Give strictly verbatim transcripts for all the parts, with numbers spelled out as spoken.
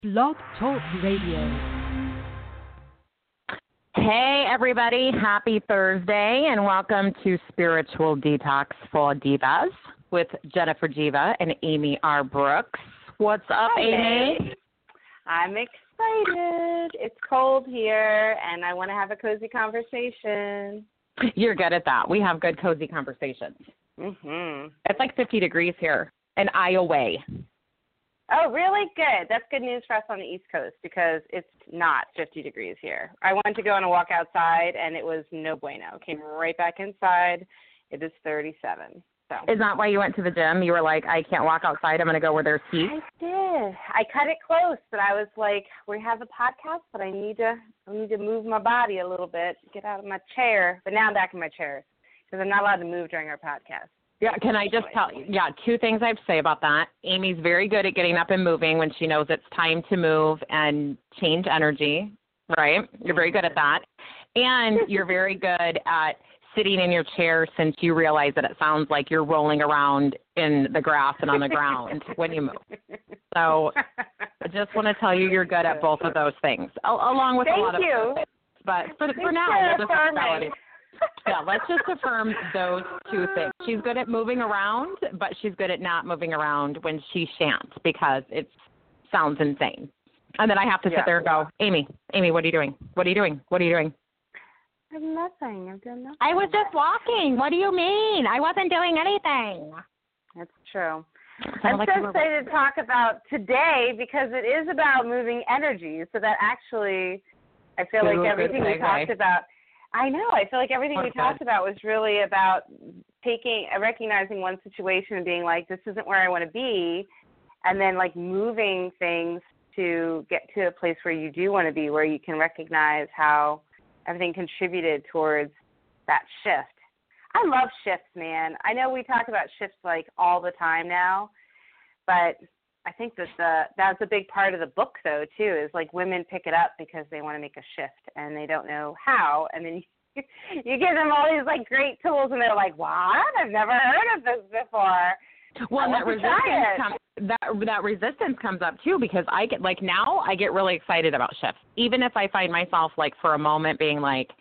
Blog Talk Radio. Hey, everybody. Happy Thursday, and welcome to Spiritual Detox for Divas with Jennifer Jiva and Amy R. Brooks. What's up, Hi, Amy? babe. I'm excited. It's cold here, and I want to have a cozy conversation. You're good at that. We have good, cozy conversations. Mm-hmm. It's like fifty degrees here, and Iowa. Oh, really? Good. That's good news for us on the East Coast because it's not fifty degrees here. I went to go on a walk outside, and it was no bueno. Came right back inside. It is thirty-seven. So. Is that why you went to the gym? You were like, I can't walk outside. I'm going to go where there's heat. I did. I cut it close, but I was like, we have a podcast, but I need to I need to move my body a little bit, get out of my chair. But now I'm back in my chair because I'm not allowed to move during our podcast. Yeah, can I just tell you, yeah, two things I have to say about that. Amy's very good at getting up and moving when she knows it's time to move and change energy, right? You're very good at that. And you're very good at sitting in your chair since you realize that it sounds like you're rolling around in the grass and on the ground when you move. So I just want to tell you you're good at both of those things, along with Thank a lot of you. other things. But for, for now, we'll just tell it. Yeah, let's just affirm those two things. She's good at moving around, but she's good at not moving around when she shan't because it sounds insane. And then I have to sit yeah. there and go, Amy, Amy, what are you doing? What are you doing? What are you doing? I'm nothing. I'm doing nothing. I was just walking. What do you mean? I wasn't doing anything. That's true. I'm I'm like so excited to talk about today because it is about moving energy. So that actually, I feel Ooh, like everything we segue. talked about, I know, I feel like everything Oh, we good. talked about was really about taking, uh, recognizing one situation and being like, this isn't where I want to be, and then like moving things to get to a place where you do want to be, where you can recognize how everything contributed towards that shift. I love shifts, man. I know we talk about shifts like all the time now, but I think that the, that's a big part of the book, though, too, is like women pick it up because they want to make a shift and they don't know how. And then you, you give them all these like great tools and they're like, what? I've never heard of this before. Well, and that resistance, it. comes, that, that resistance comes up, too, because I get, like, now I get really excited about shifts. Even if I find myself, like, for a moment being like,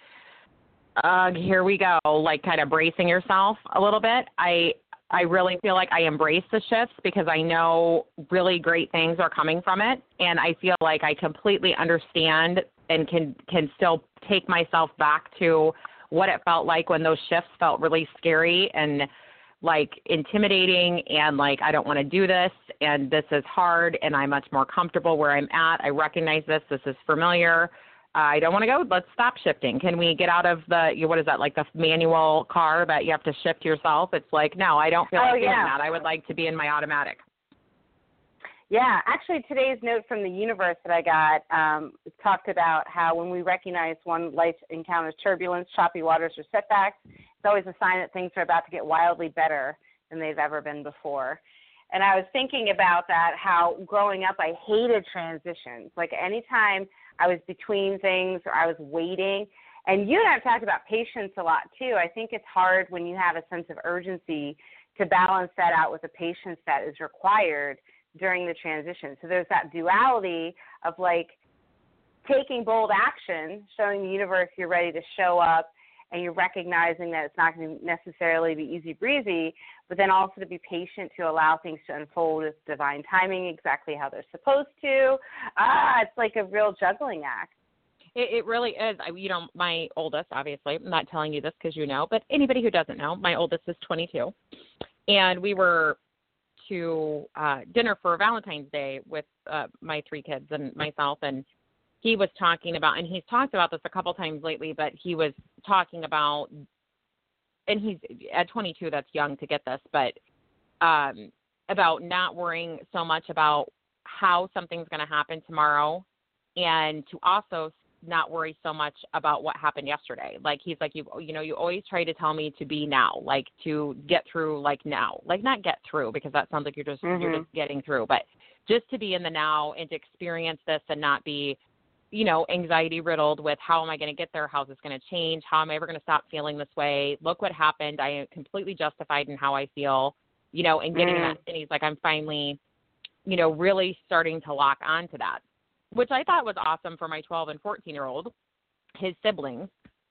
uh, here we go, like, kind of bracing yourself a little bit, I I really feel like I embrace the shifts because I know really great things are coming from it, and I feel like I completely understand and can, can still take myself back to what it felt like when those shifts felt really scary and like intimidating and like, I don't want to do this and this is hard and I'm much more comfortable where I'm at. I recognize this. This is familiar. I don't want to go. Let's stop shifting. Can we get out of the, what is that, like the manual car that you have to shift yourself? It's like, no, I don't feel oh, like yeah. doing that. I would like to be in my automatic. Yeah, actually today's note from the universe that I got um, talked about how when we recognize one life encounters turbulence, choppy waters, or setbacks, it's always a sign that things are about to get wildly better than they've ever been before. And I was thinking about that, how growing up I hated transitions. Like anytime I was between things or I was waiting, and you and I have talked about patience a lot too. I think it's hard when you have a sense of urgency to balance that out with the patience that is required during the transition. So there's that duality of like taking bold action, showing the universe you're ready to show up, and you're recognizing that it's not going to necessarily be easy breezy, but then also to be patient to allow things to unfold with divine timing exactly how they're supposed to. Ah, it's like a real juggling act. It, it really is. I, you know, my oldest, obviously, I'm not telling you this because you know, but anybody who doesn't know, my oldest is twenty-two. And we were to uh, dinner for Valentine's Day with uh, my three kids and myself, and he was talking about, and he's talked about this a couple times lately, but he was talking about, and he's at twenty-two, that's young to get this, but um, about not worrying so much about how something's going to happen tomorrow, and to also not worry so much about what happened yesterday. Like he's like, you you know, you always try to tell me to be now, like to get through like now, like not get through because that sounds like you're just, mm-hmm. you're just getting through, but just to be in the now and to experience this and not be, you know, anxiety riddled with how am I going to get there? How's this going to change? How am I ever going to stop feeling this way? Look what happened. I am completely justified in how I feel, you know, and getting mm. that. And he's like, I'm finally, you know, really starting to lock onto that. which I thought was awesome for my twelve and fourteen year old, his siblings,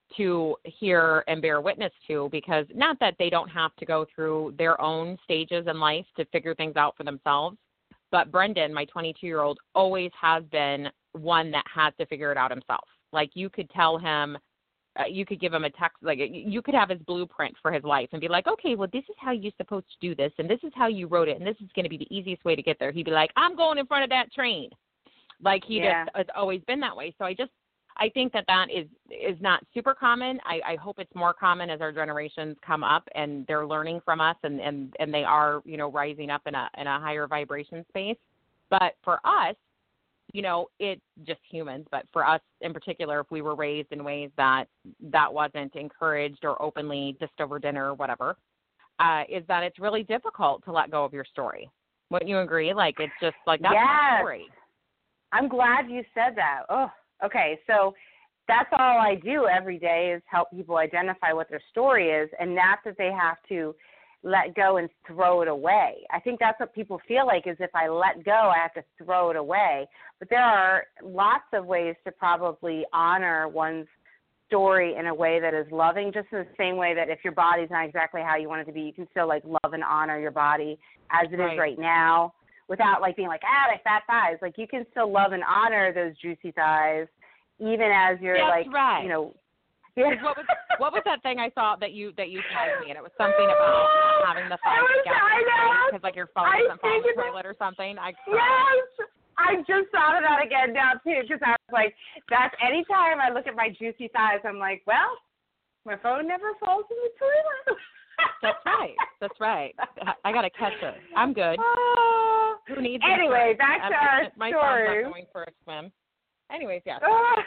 to hear and bear witness to, because not that they don't have to go through their own stages in life to figure things out for themselves, but Brendan, my twenty-two year old, always has been one that has to figure it out himself. Like, you could tell him, uh, you could give him a text, like you could have his blueprint for his life and be like, okay, well, this is how you're supposed to do this, and this is how you wrote it, and this is going to be the easiest way to get there. He'd be like, I'm going in front of that train. Like, he yeah. just has always been that way. So I just, I think that that is, is not super common. I, I hope it's more common as our generations come up and they're learning from us, and, and, and they are, you know, rising up in a, in a higher vibration space. But for us, you know, it's just humans, but for us in particular, if we were raised in ways that that wasn't encouraged or openly just over dinner or whatever, uh, is that it's really difficult to let go of your story. Wouldn't you agree? Like, it's just like, that's yes. my story. I'm glad you said that. Oh, okay. So that's all I do every day is help people identify what their story is, and not that they have to let go and throw it away. I think that's what people feel like, is if I let go, I have to throw it away. But there are lots of ways to probably honor one's story in a way that is loving, just in the same way that if your body's not exactly how you want it to be, you can still, like, love and honor your body as it right. is right now, without, like, being like, ah, my fat thighs. Like, you can still love and honor those juicy thighs, even as you're, That's like, right. you know. Yeah. What was what was that thing I saw that you that you tagged me, and it was something about having the thighs together, because like your phone doesn't fall in the toilet or something. I yes, I just thought of that again now too, because I was like, that's anytime I look at my juicy thighs, I'm like, well, my phone never falls in the toilet. That's right. That's right. I got to catch it. I'm good. Uh, Who needs anyway, it? back to I'm, our my story. phone's not going for a swim. Anyways, yeah.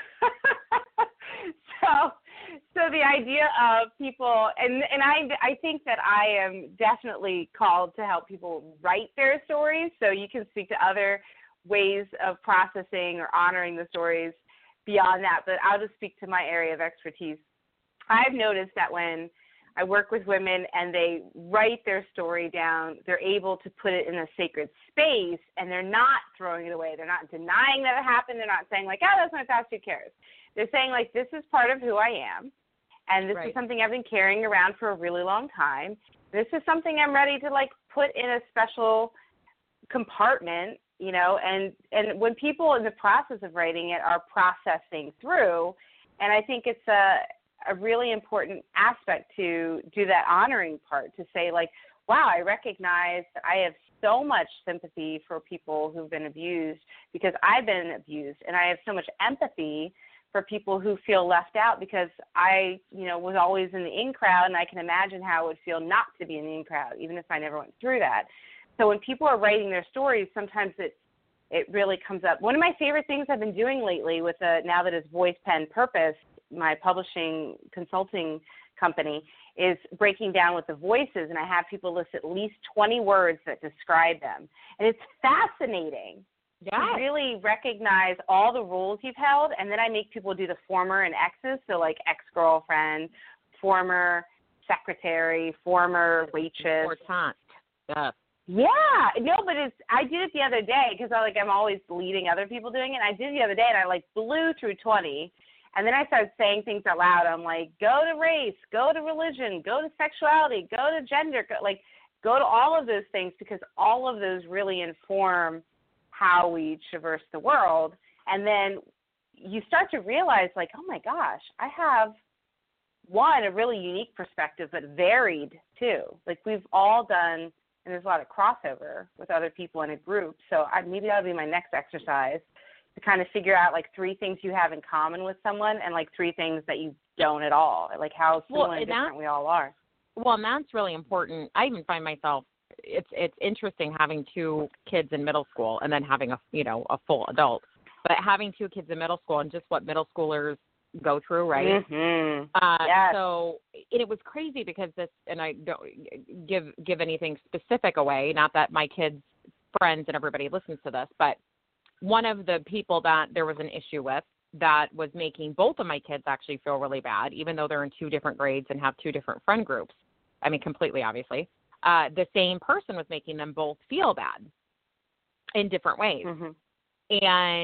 so, so the idea of people, and and I I think that I am definitely called to help people write their stories. So you can speak to other ways of processing or honoring the stories beyond that, but I'll just speak to my area of expertise. I've noticed that when I work with women and they write their story down, they're able to put it in a sacred space, and they're not throwing it away. They're not denying that it happened. They're not saying, like, oh, that's my past, who cares? They're saying, like, this is part of who I am, and this right. is something I've been carrying around for a really long time. This is something I'm ready to, like, put in a special compartment, you know, and, and when people in the process of writing it are processing through, and I think it's a a really important aspect to do that honoring part, to say, like, wow, I recognize that I have so much sympathy for people who've been abused because I've been abused, and I have so much empathy for people who feel left out because I, you know, was always in the in crowd, and I can imagine how it would feel not to be in the in crowd, even if I never went through that. So when people are writing their stories, sometimes it it really comes up. One of my favorite things I've been doing lately with a, now that it's Voice Pen Purpose, my publishing consulting company, is breaking down with the voices, and I have people list at least twenty words that describe them. And it's fascinating yes. to really recognize all the roles you've held, and then I make people do the former and exes, so like ex-girlfriend, former secretary, former waitress. Important. Yeah. Yeah, no, but it's, I did it the other day because I like I'm always leading other people doing it. And I did it the other day, and I like blew through twenty. And then I started saying things out loud. I'm like, go to race, go to religion, go to sexuality, go to gender, go, like go to all of those things, because all of those really inform how we traverse the world. And then you start to realize, like, oh, my gosh, I have, one, a really unique perspective, but varied, too. Like, we've all done, and there's a lot of crossover with other people in a group. So I, maybe that'll be my next exercise, to kind of figure out, like, three things you have in common with someone and, like, three things that you don't at all, like how similar well, and different that, we all are. Well, and that's really important. I even find myself, it's it's interesting having two kids in middle school and then having a, you know, a full adult. But having two kids in middle school and just what middle schoolers go through, right? Mm-hmm. Uh, yes. So and it was crazy because this, and I don't give give anything specific away, not that my kids' friends and everybody listens to this, but one of the people that there was an issue with that was making both of my kids actually feel really bad, even though they're in two different grades and have two different friend groups. I mean, completely, obviously. Uh, the same person was making them both feel bad in different ways. Mm-hmm. And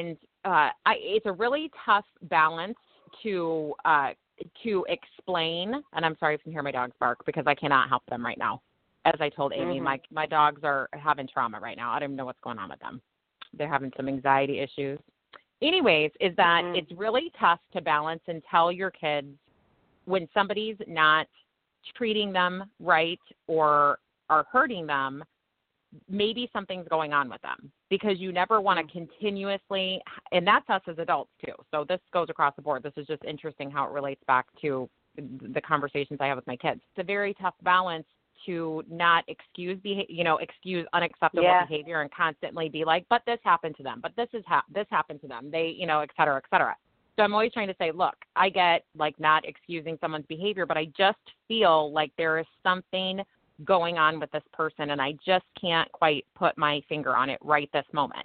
uh, I, it's a really tough balance to uh, to explain. And I'm sorry if you can hear my dogs bark because I cannot help them right now. As I told Amy, Mm-hmm. my my dogs are having trauma right now. I don't even know what's going on with them. They're having some anxiety issues. Anyways, is that Mm-hmm. it's really tough to balance and tell your kids when somebody's not treating them right or are hurting them, maybe something's going on with them, because you never want to continuously, and that's us as adults too. So this goes across the board. This is just interesting how it relates back to the conversations I have with my kids. It's a very tough balance to not excuse beha- you know, excuse unacceptable Yeah. behavior and constantly be like, but this happened to them, but this is ha- this happened to them. They, you know, et cetera, et cetera. So I'm always trying to say, look, I get like not excusing someone's behavior, but I just feel like there is something going on with this person, and I just can't quite put my finger on it right this moment.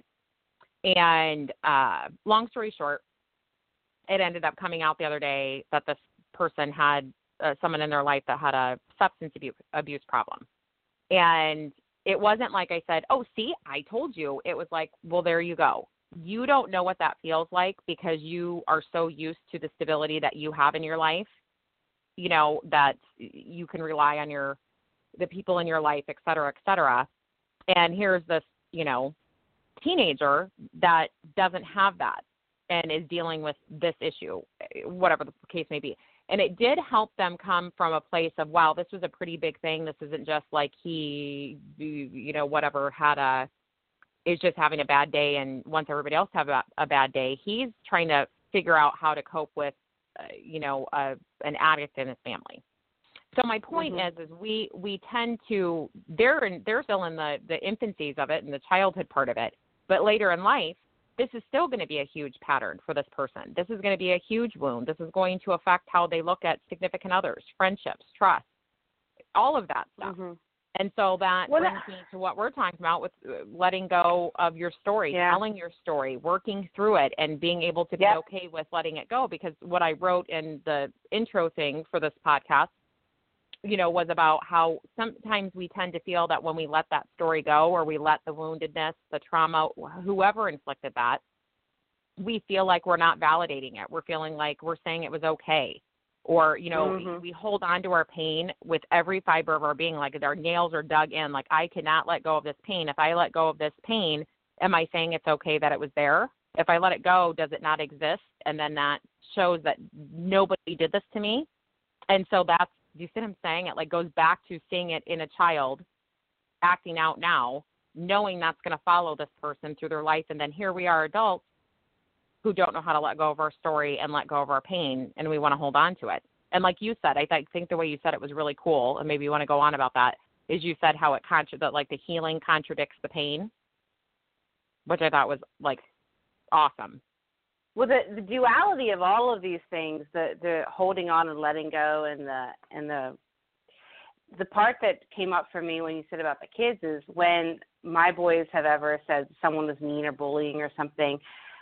And uh, long story short, it ended up coming out the other day that this person had uh, someone in their life that had a substance abuse, abuse problem. And it wasn't like I said, oh, see, I told you. It was like, well, there you go. You don't know what that feels like because you are so used to the stability that you have in your life, you know, that you can rely on your the people in your life, et cetera, et cetera. And here's this, you know, teenager that doesn't have that and is dealing with this issue, whatever the case may be. And it did help them come from a place of, wow, this was a pretty big thing. This isn't just like he, you know, whatever, had a, is just having a bad day. And once everybody else have a, a bad day, he's trying to figure out how to cope with, uh, you know, uh, an addict in his family. So my point Mm-hmm. is, is we, we tend to, they're, in, they're still in the, the infancies of it and the childhood part of it. But later in life, this is still going to be a huge pattern for this person. This is going to be a huge wound. This is going to affect how they look at significant others, friendships, trust, all of that stuff. Mm-hmm. And so that Well, brings me to what we're talking about with letting go of your story, yeah. telling your story, working through it, and being able to be Yep. okay with letting it go. Because what I wrote in the intro thing for this podcast, you know, was about how sometimes we tend to feel that when we let that story go, or we let the woundedness, the trauma, whoever inflicted that, we feel like we're not validating it. We're feeling like we're saying it was okay. Or, you know, Mm-hmm. we hold on to our pain with every fiber of our being, like our nails are dug in. Like, I cannot let go of this pain. If I let go of this pain, am I saying it's okay that it was there? If I let it go, does it not exist? And then that shows that nobody did this to me. And so that's, do you see what I'm saying? It like goes back to seeing it in a child acting out now, knowing that's going to follow this person through their life. And then here we are, adults who don't know how to let go of our story and let go of our pain, and we want to hold on to it. And like you said, I th- think the way you said it was really cool, and maybe you want to go on about that, is you said how it contra- that like the healing contradicts the pain, which I thought was like awesome. Well, the, the duality of all of these things, the, the holding on and letting go, and the and the the part that came up for me when you said about the kids is when my boys have ever said someone was mean or bullying or something,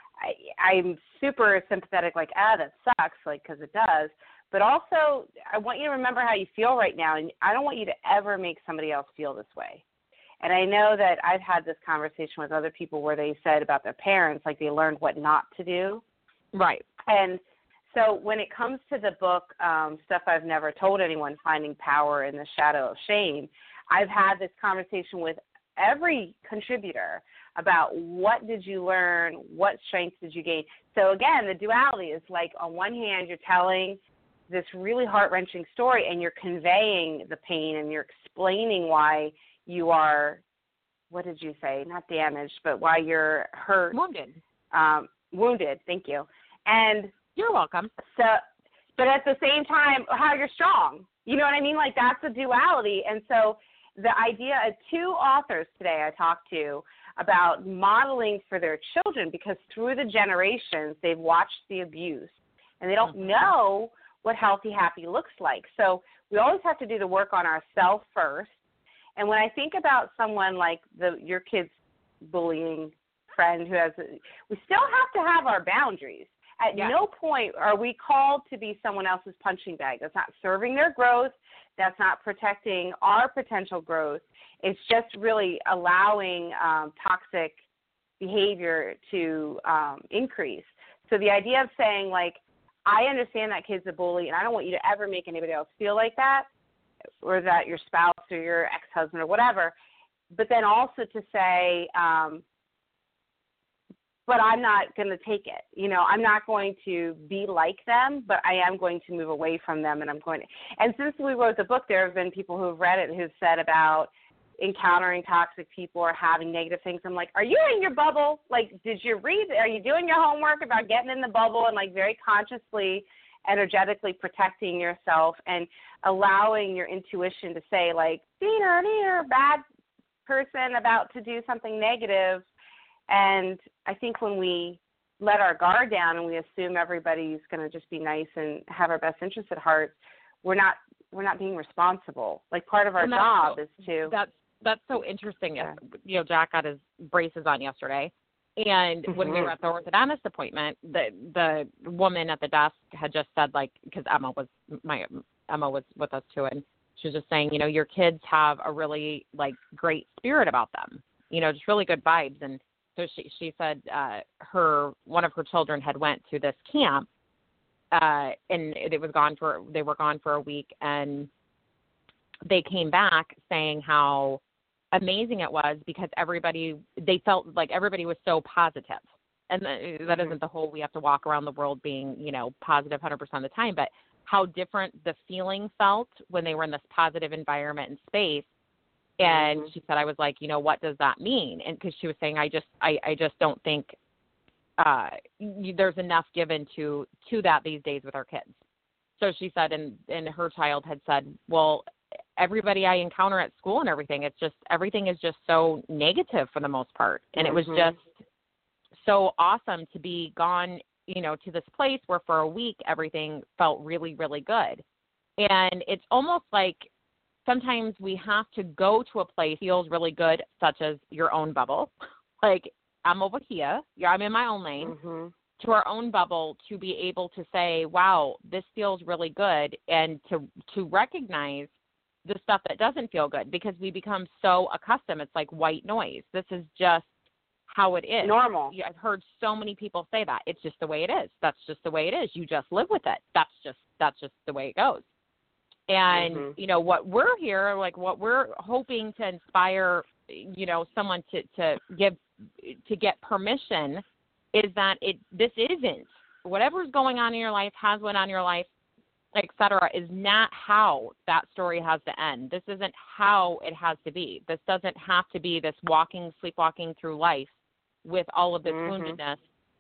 I, I'm super sympathetic, like, ah, that sucks, like, because it does. But also, I want you to remember how you feel right now, and I don't want you to ever make somebody else feel this way. And I know that I've had this conversation with other people where they said about their parents, like they learned what not to do. Right. And so when it comes to the book, um, Stuff I've Never Told Anyone, Finding Power in the Shadow of Shame, I've had this conversation with every contributor about what did you learn, what strengths did you gain. So, again, the duality is like on one hand you're telling this really heart-wrenching story and you're conveying the pain and you're explaining why you are, what did you say, not damaged, but why you're hurt. Wounded. Um, wounded, thank you. And you're welcome. So, but at the same time, how you're strong. You know what I mean? Like, that's a duality. And so the idea of two authors today I talked to about modeling for their children, because through the generations they've watched the abuse and they don't know what healthy, happy looks like. So we always have to do the work on ourselves first. And when I think about someone like the your kid's bullying friend who has, a, we still have to have our boundaries. At yeah. no point are we called to be someone else's punching bag. That's not serving their growth. That's not protecting our potential growth. It's just really allowing um, toxic behavior to um, increase. So the idea of saying, like, I understand that kid's a bully, and I don't want you to ever make anybody else feel like that, or that your spouse or your ex-husband or whatever, but then also to say, um, but I'm not going to take it. You know, I'm not going to be like them, but I am going to move away from them, and I'm going to. And since we wrote the book, there have been people who have read it who've said about encountering toxic people or having negative things. I'm like, are you in your bubble? Like, did you read, are you doing your homework about getting in the bubble and, like, very consciously, energetically protecting yourself and allowing your intuition to say, like, Dina, Dina, bad person about to do something negative. And I think when we let our guard down and we assume everybody's going to just be nice and have our best interests at heart, we're not we're not being responsible. Like, part of our job so, is to. That's that's so interesting. Yeah. You know, Jack got his braces on yesterday, and Mm-hmm. when we were at the orthodontist appointment, the the woman at the desk had just said, like, because Emma was my Emma was with us too, and she was just saying, you know, your kids have a really, like, great spirit about them. You know, just really good vibes. And so she she said uh, her one of her children had went to this camp, uh, and it was gone for they were gone for a week, and they came back saying how amazing it was because everybody they felt like everybody was so positive. And that, that isn't the whole we have to walk around the world being, you know, positive one hundred percent of the time, but how different the feeling felt when they were in this positive environment and space. And she said, I was like, you know, what does that mean? And because she was saying, I just, I, I just don't think uh, you, there's enough given to, to that these days with our kids. So she said, and, and her child had said, well, everybody I encounter at school and everything, it's just, everything is just so negative for the most part. And Mm-hmm. it was just so awesome to be gone, you know, to this place where for a week, everything felt really, really good. And it's almost like, sometimes we have to go to a place that feels really good, such as your own bubble. Like, I'm over here. Yeah, I'm in my own lane. Mm-hmm. To our own bubble to be able to say, wow, this feels really good, and to to recognize the stuff that doesn't feel good because we become so accustomed. It's like white noise. This is just how it is. Normal. Yeah, I've heard so many people say that. It's just the way it is. That's just the way it is. You just live with it. That's just that's just the way it goes. And, mm-hmm. you know, what we're here, like what we're hoping to inspire, you know, someone to, to give, to get permission is that it, this isn't, whatever's going on in your life, has went on in your life, et cetera, is not how that story has to end. This isn't how it has to be. This doesn't have to be this walking, sleepwalking through life with all of this mm-hmm. woundedness.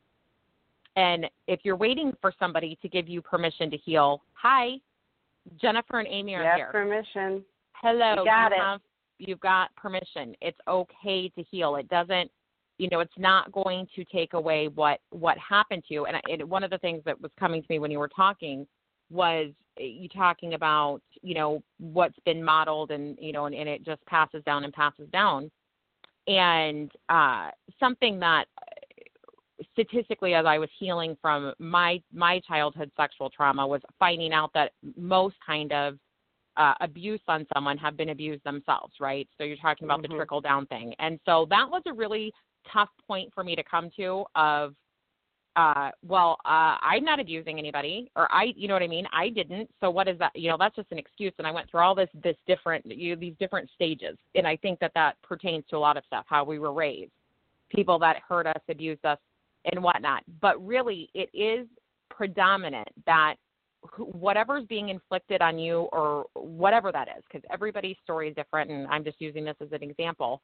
And if you're waiting for somebody to give you permission to heal, hi, Jennifer and Amy are you here. have permission. Hello. You got you it. Have, you've got permission. It's okay to heal. It doesn't, you know, it's not going to take away what, what happened to you. And it, one of the things that was coming to me when you were talking was you talking about, you know, what's been modeled and, you know, and, and it just passes down and passes down. And uh, something that statistically, as I was healing from my my childhood sexual trauma, was finding out that most kind of uh, abuse on someone have been abused themselves, right? So you're talking about mm-hmm. the trickle down thing. And so that was a really tough point for me to come to of, uh, well, uh, I'm not abusing anybody, or I, you know what I mean? I didn't. So what is that? You know, that's just an excuse. And I went through all this, this different, you know, these different stages. And I think that that pertains to a lot of stuff, how we were raised, people that hurt us, abused us, and whatnot. But really, it is predominant that whatever's being inflicted on you or whatever that is, because everybody's story is different, and I'm just using this as an example,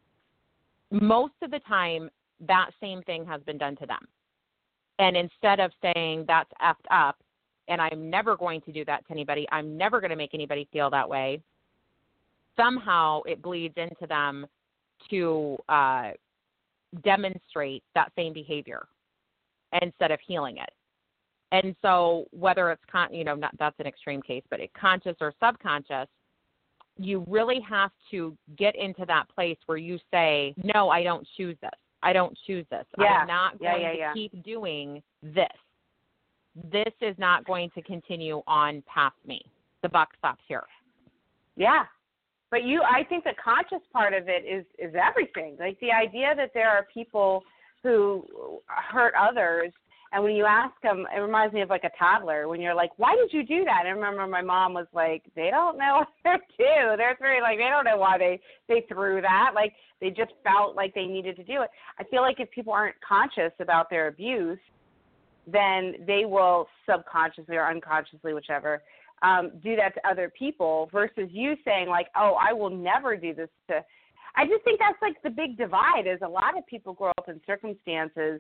most of the time that same thing has been done to them. And instead of saying that's effed up and I'm never going to do that to anybody, I'm never going to make anybody feel that way, somehow it bleeds into them to uh, demonstrate that same behavior instead of healing it. And so whether it's, con- you know, not, that's an extreme case, but it conscious or subconscious, you really have to get into that place where you say, no, I don't choose this. I don't choose this. Yeah. I'm not yeah, going yeah, to yeah. keep doing this. This is not going to continue on past me. The buck stops here. Yeah. But you, I think the conscious part of it is, is everything. Like the idea that there are people who hurt others, and when you ask them, it reminds me of like a toddler when you're like, why did you do that? And I remember my mom was like, they don't know what to do. They're very like, they don't know why they, they threw that. Like they just felt like they needed to do it. I feel like if people aren't conscious about their abuse, then they will subconsciously or unconsciously, whichever, um, do that to other people versus you saying like, oh, I will never do this to, I just think that's like the big divide is a lot of people grow up in circumstances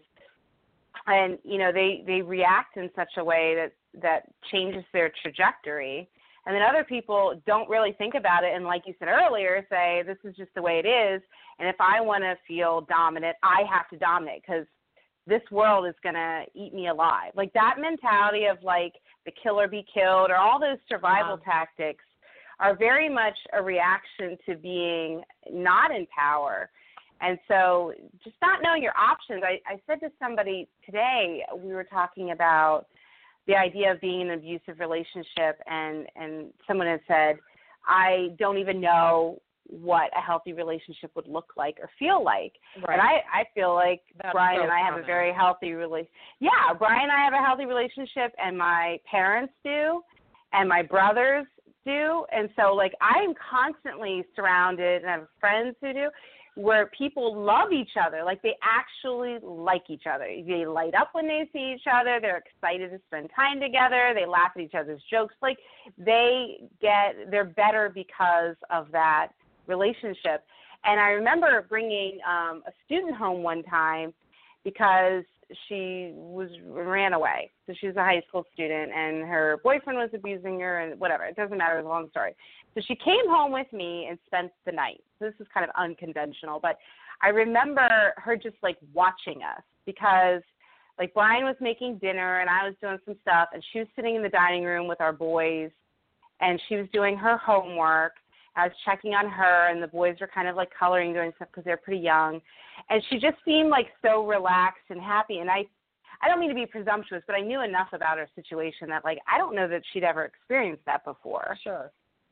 and, you know, they, they react in such a way that, that changes their trajectory. And then other people don't really think about it and, like you said earlier, say this is just the way it is. And if I want to feel dominant, I have to dominate because this world is going to eat me alive. Like that mentality of like the kill or be killed or all those survival yeah. tactics are very much a reaction to being not in power. And so just not knowing your options. I, I said to somebody today, we were talking about the idea of being in an abusive relationship, and, and someone had said, I don't even know what a healthy relationship would look like or feel like. Right. And I, I feel like That's Brian so and I common. have a very healthy relationship. Yeah, Brian and I have a healthy relationship, and my parents do, and my brothers do. And so, like, I'm constantly surrounded, and I have friends who do, where people love each other. Like, they actually like each other. They light up when they see each other. They're excited to spend time together. They laugh at each other's jokes. Like, they get, they're better because of that relationship. And I remember bringing um, a student home one time because she was ran away. So she was a high school student, and her boyfriend was abusing her, and whatever. It doesn't matter. It's a long story. So she came home with me and spent the night. So this is kind of unconventional, but I remember her just like watching us because like Brian was making dinner and I was doing some stuff, and she was sitting in the dining room with our boys, and she was doing her homework. I was checking on her, and the boys were kind of like coloring, doing stuff because they're pretty young. And she just seemed like so relaxed and happy. And I, I don't mean to be presumptuous, but I knew enough about her situation that like I don't know that she'd ever experienced that before. Sure.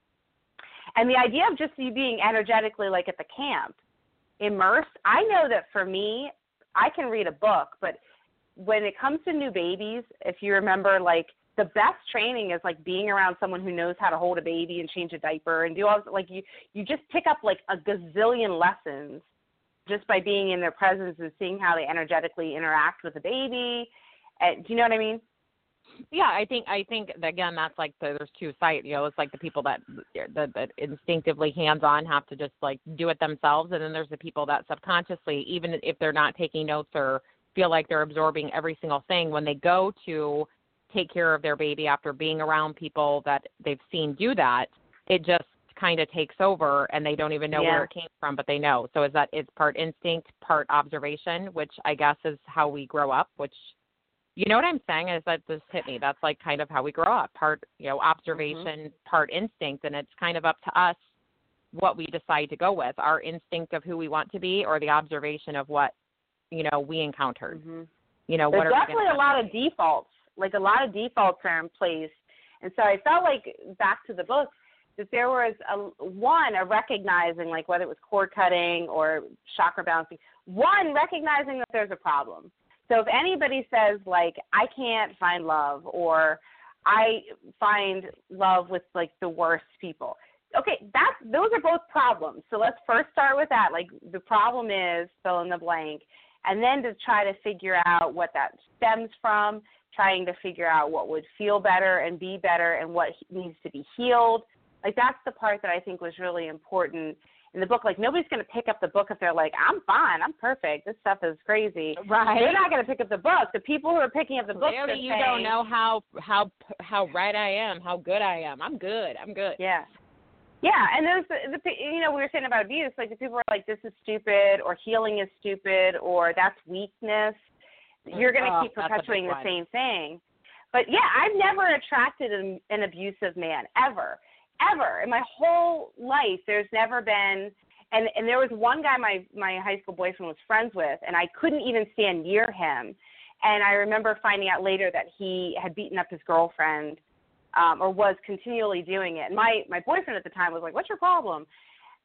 And the idea of just you being energetically like at the camp, immersed, I know that for me, I can read a book, but when it comes to new babies, if you remember, like, the best training is like being around someone who knows how to hold a baby and change a diaper and do all like you you just pick up like a gazillion lessons just by being in their presence and seeing how they energetically interact with the baby. And, do you know what I mean? Yeah, I think I think again that's like the, there's two sides. You know, it's like the people that, that that instinctively hands-on have to just like do it themselves, and then there's the people that subconsciously, even if they're not taking notes or feel like they're absorbing every single thing, when they go to take care of their baby after being around people that they've seen do that, it just kind of takes over and they don't even know yeah. where it came from, but they know. So is that it's part instinct, part observation, which I guess is how we grow up, which, you know what I'm saying, is that this hit me. That's like kind of how we grow up, part, you know, observation, mm-hmm. part instinct. And it's kind of up to us what we decide to go with, our instinct of who we want to be or the observation of what, you know, we encountered. Mm-hmm. You know, There's what are definitely a lot of defaults. Like a lot of defaults are in place. And so I felt like, back to the book, that there was, a one, a recognizing, like whether it was cord cutting or chakra balancing, one, recognizing that there's a problem. So if anybody says, like, I can't find love or I find love with, like, the worst people, okay, that, those are both problems. So let's first start with that. Like, the problem is fill in the blank. And then to try to figure out what that stems from, trying to figure out what would feel better and be better and what needs to be healed. Like, that's the part that I think was really important in the book. Like, nobody's going to pick up the book if they're like, I'm fine, I'm perfect, this stuff is crazy. Right. They're not going to pick up the book. The people who are picking up the book, Clearly you saying, don't know how, how, how right I am, how good I am. I'm good, I'm good. Yeah. Yeah, and there's, the, the, you know, we were saying about abuse, like the people are like, this is stupid, or healing is stupid, or that's weakness. You're going to oh, keep perpetuating the same thing. But, yeah, I've never attracted an, an abusive man, ever, ever. In my whole life, there's never been, and, and there was one guy my, my high school boyfriend was friends with, and I couldn't even stand near him. And I remember finding out later that he had beaten up his girlfriend um, or was continually doing it. And my, my boyfriend at the time was like, what's your problem?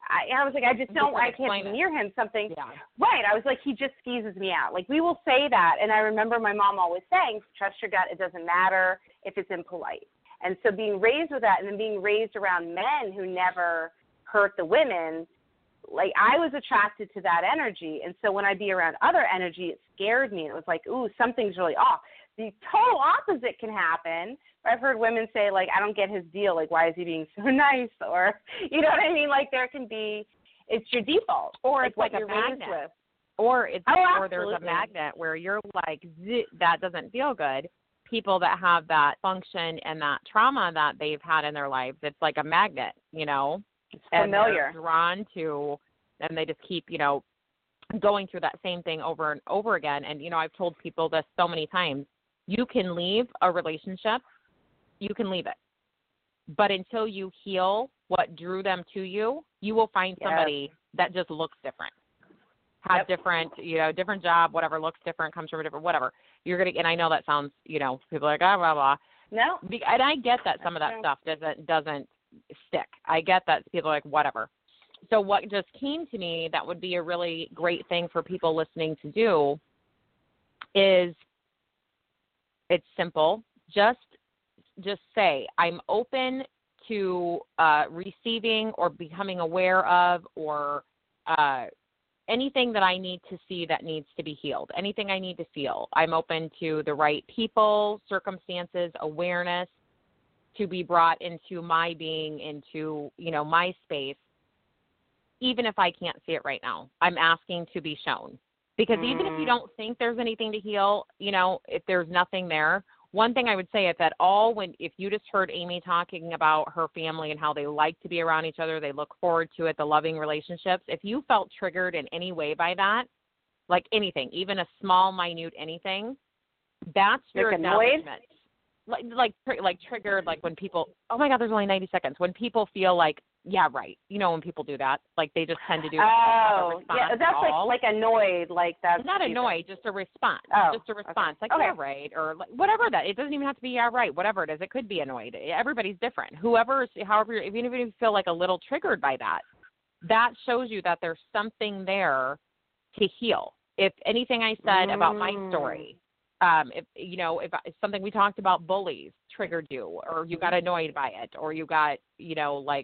I, I was like, I just don't, I can't be near him. Something, yeah. right? I was like, he just skeezes me out. Like we will say that, and I remember my mom always saying, trust your gut. It doesn't matter if it's impolite. And so being raised with that, and then being raised around men who never hurt the women, like I was attracted to that energy. And so when I'd be around other energy, it scared me. It was like, ooh, something's really off. The total opposite can happen. I've heard women say, like, I don't get his deal. Like, why is he being so nice? Or, you know what I mean? Like, there can be, it's your default. Or like it's like what a you're raised magnet. with. Or it's oh, or there's a magnet where you're like, that doesn't feel good. People that have that function and that trauma that they've had in their lives, it's like a magnet, you know. It's and familiar. They're drawn to, and they just keep, you know, going through that same thing over and over again. And, you know, I've told people this so many times. You can leave a relationship, you can leave it. But until you heal what drew them to you, you will find somebody yes. that just looks different. Has yep. different, you know, different job, whatever, looks different, comes from a different, whatever. You're going to, and I know that sounds, you know, people are like, ah, blah, blah. No. And I get that some of that stuff doesn't, doesn't stick. I get that people are like, whatever. So what just came to me that would be a really great thing for people listening to do is, it's simple. Just, just say, I'm open to uh, receiving or becoming aware of or uh, anything that I need to see that needs to be healed, anything I need to feel. I'm open to the right people, circumstances, awareness to be brought into my being, into, you know, my space, even if I can't see it right now. I'm asking to be shown. Because even if you don't think there's anything to heal, you know, if there's nothing there, one thing I would say is that all when if you just heard Amy talking about her family and how they like to be around each other, they look forward to it, the loving relationships, if you felt triggered in any way by that, like anything, even a small, minute anything, that's your like acknowledgement. Like, like, like triggered, like when people, oh my God, there's only ninety seconds. When people feel like, yeah, right. You know, when people do that, like they just tend to do. Oh, yeah, that's like like annoyed, like that's not annoyed, just a response. Oh, just a response, okay. like okay. yeah, right, or like, whatever that. It doesn't even have to be yeah, right. Whatever it is, it could be annoyed. Everybody's different. Whoever, however, even if you feel like a little triggered by that, that shows you that there's something there to heal. If anything I said mm. about my story. Um, if you know, if, if something we talked about bullies triggered you, or you got annoyed by it, or you got, you know, like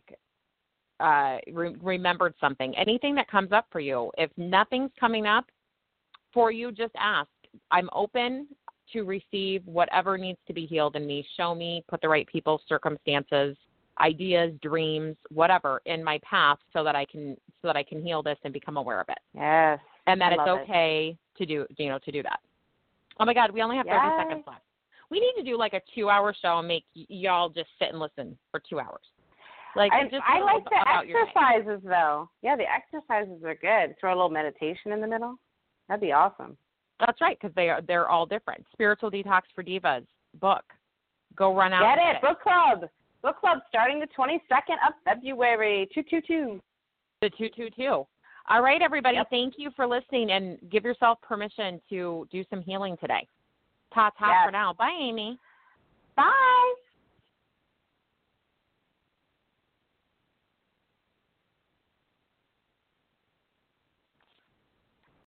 uh, re- remembered something, anything that comes up for you, if nothing's coming up for you, just ask. I'm open to receive whatever needs to be healed in me. Show me, put the right people, circumstances, ideas, dreams, whatever in my path, so that I can, so that I can heal this and become aware of it. Yes, and that I it's love okay it. to do, you know, to do that. Oh, my God, we only have thirty Yay. seconds left. We need to do, like, a two-hour show and make y- y'all just sit and listen for two hours. Like, I, just I like the about exercises, though. Yeah, the exercises are good. Throw a little meditation in the middle. That'd be awesome. That's right, because they are, they're all different. Spiritual Detox for Divas book. Go run out. Get it. Book club. Book club starting the twenty-second of February. two two two. The two two two. All right, everybody, yep. Thank you for listening, and give yourself permission to do some healing today. Ta-ta yes. for now. Bye, Amy. Bye.